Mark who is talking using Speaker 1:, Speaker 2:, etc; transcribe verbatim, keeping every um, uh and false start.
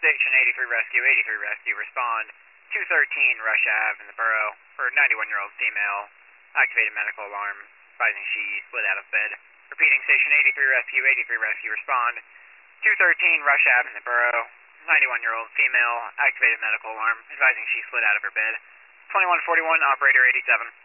Speaker 1: Station eighty-three Rescue, eighty-three Rescue, respond. two thirteen Rush Ave in the borough for a ninety-one-year-old female. Activated medical alarm, advising she slid out of bed. Repeating, Station eighty-three Rescue, eighty-three Rescue, respond. two thirteen Rush Ave in the borough, ninety-one-year-old female. Activated medical alarm, advising she slid out of her bed. twenty-one forty-one, operator eighty-seven.